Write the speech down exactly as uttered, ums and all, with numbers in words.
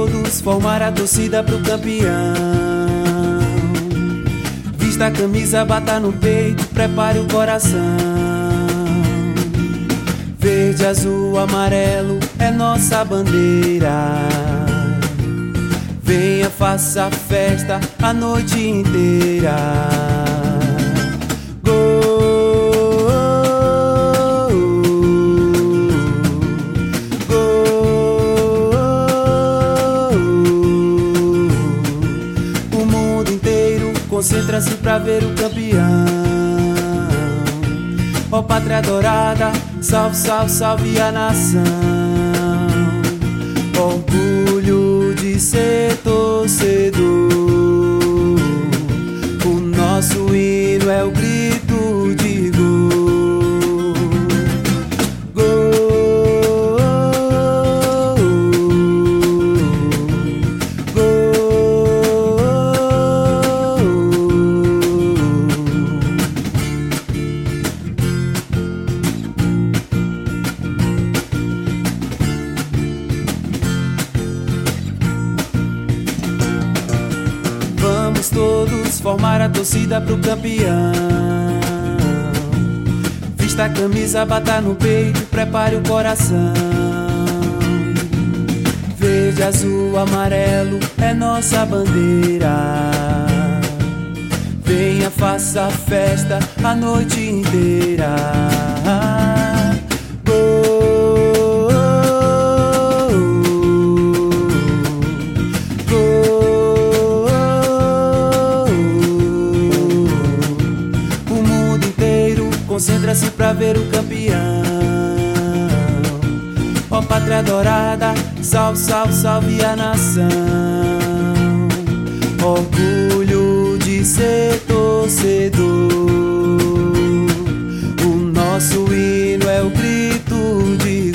todos formar a torcida pro campeão. Vista a camisa, bata no peito, prepare o coração. Verde, azul, amarelo é nossa bandeira. Venha, faça festa a noite inteira. Gol, gol. O mundo inteiro concentra-se pra ver o campeão. Ó pátria adorada, salve, salve, salve a nação. Orgulho de ser torcedor. O nosso hino é o grito de gol. Gol, gol. Vamos todos formar a torcida pro campeão. Vista a camisa, bata no peito, prepare o coração. Verde, azul, amarelo é nossa bandeira. Venha, faça festa a noite inteira. Concentra-se pra ver o campeão. Ó pátria adorada, salve, salve, salve a nação. Orgulho de ser torcedor. O nosso hino é o grito de